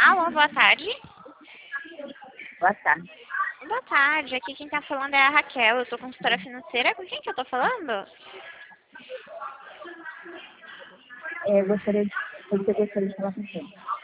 Alô, boa tarde. Boa tarde. Boa tarde, aqui quem tá falando é a Raquel, eu sou consultora financeira. Com quem que eu tô falando? Você gostaria de falar com quem?